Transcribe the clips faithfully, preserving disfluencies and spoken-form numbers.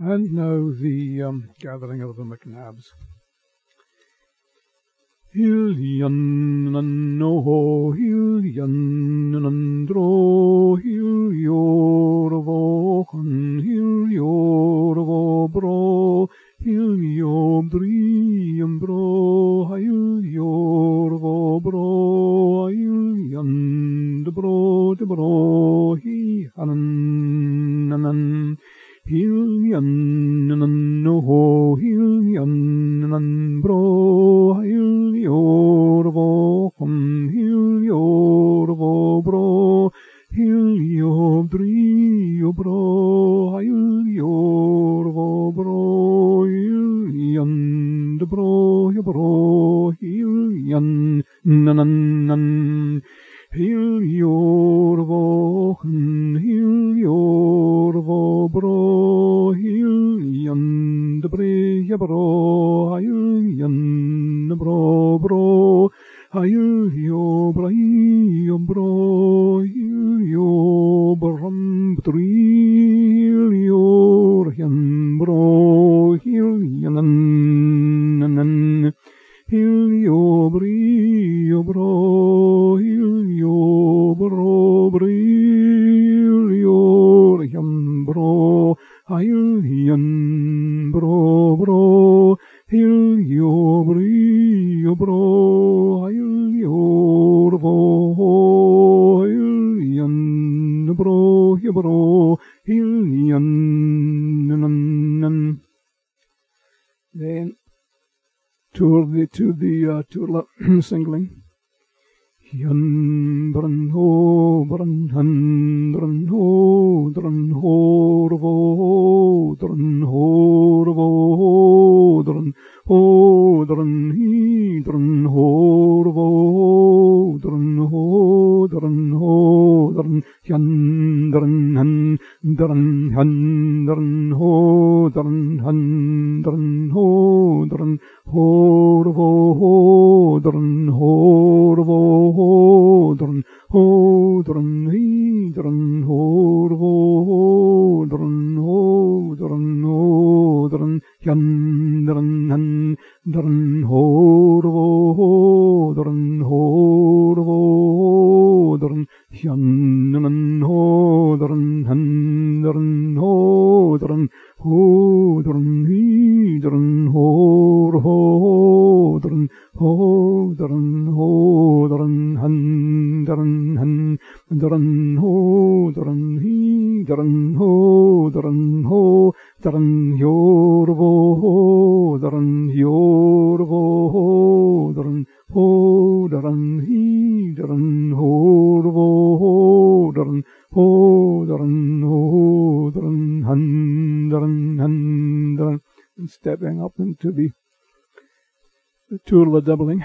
And now the um, gathering of the McNabs. Hiljan no hiljan andro hilyorvochen hilyorvo bro hiljob driem bro hilyorvo bro hiljan de bro de bro hi hanan Hiljan no hiljan bro hilyorvo hum hilyorvo bro hiljob drio bro hilyorvo bro hiljan de bro bro hiljan nanan hilyorvo hum hilyorvo bro hiljan de bre bro hiljan de bro bro hiljo bro bro hiljo bram hiljo hiljan bro hiljan nan hiljo brio bro hiljo bro brio hiljan bro hiljan bro bro hiljo brio bro hiljo bro hiljan bro bro hiljan nan. Then to the to the uh, to singling. Yan bran ho bran han bran ho dran ho rvo dran ho rvo dran ho dran hi dran ho rvo dran ho dran ho dran yan dran han dran han dran ho dran han dran ho dran ho rvo ho dran ho rvo Hodran, hodran, hidran, horvo, hodran, hodran, hodran, yandran, handran, horvo, hodran, horvo, hodran, yandran, hodran, handran, hodran, hodran, hidran, horvo, hodran, hodran, hodran, handran, handran, hodran, hidran, hodran, hodran, yorvo, hodran, yorvo, hodran, hodran, hidran, horvo, hodran, hodran, hodran, handran, handran, and stepping up into the the Tula doubling.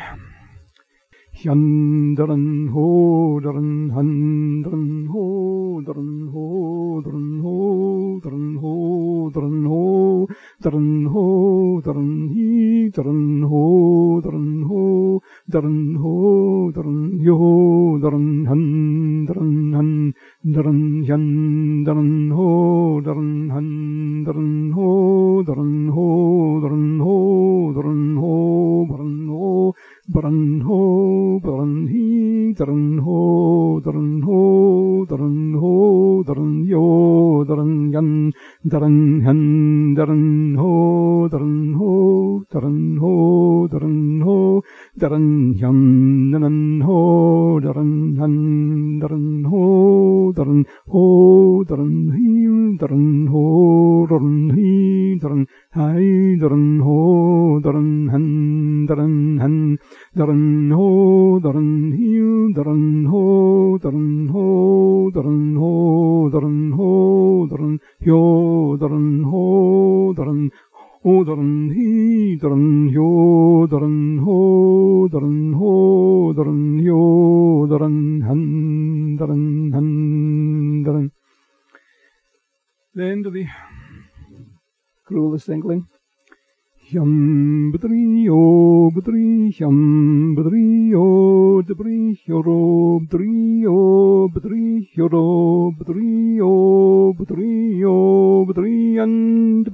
Yandran hodran handran hodran hodran hodran hodran hodran hodran hidran hodran hodran hodran yodran handran handran yandran hodran handran hodran hodran hodran hodran ho Bran ho, bran he, dran ho, dran ho, dran ho, dran yo, dran yan, dran han, dran ho, dran ho, dran ho, dran ho, dran yan, dran ho, dran han, dran ho, dran ho, dran he, dran ho, dran he, dran hai, dran ho, dran han, dran han. Dran ho, dran heel, dran ho, dran ho, dran ho, dran ho, dran yo, dran ho, dran ho, dran he, dran yo, dran ho, dran ho, dran yo, dran han, dran han, dran. Then to the cruelest singling. Yam bdrio bdri yam bdrio debri yoro bdrio bdri yoro bdrio bdrio bdriyan debri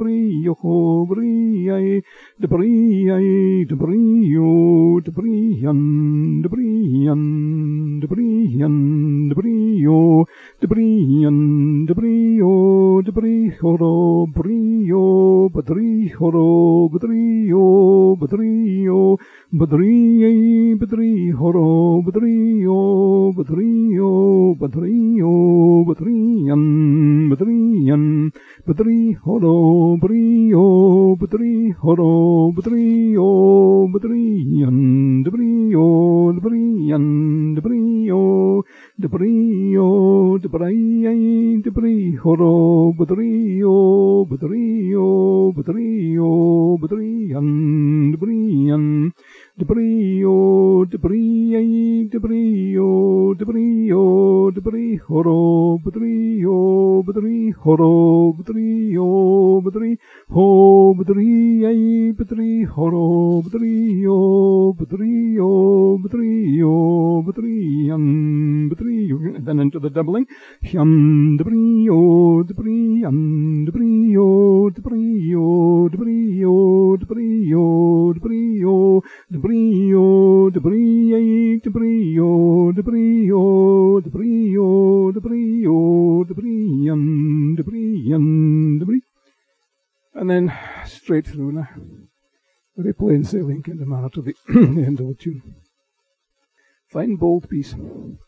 brio, ho, brie, de brie, de brio, de brian, de brian, de brian, de brio, de brian, de brio, de brio, brio, badrio, badrio, badrio, badrie, badrio, badrio, badrio, badrio, badrian, badrian, badrio, brio, badrio, badrio, badrian, de brio, de brian, de brio, de brio, de brie, de brio, badrio, badrio, badrio, badrian, de brian, de brio, de brie, de brio, de brio, de brio, badrio, badrio, badrio, badri, ho, badrie, badrio, badrio, badrio, badrio, badrian, badrio, then into the doubling, hyam, de brio, de brian, de brio, de brio, de brio, de brio, de brio, de brio, de brie, de brio, de brio, de brio, de brio, de brian, de brian, de bri, and then straight through now, very plain sailing kind of manner to the end of the tune. Fine bold piece.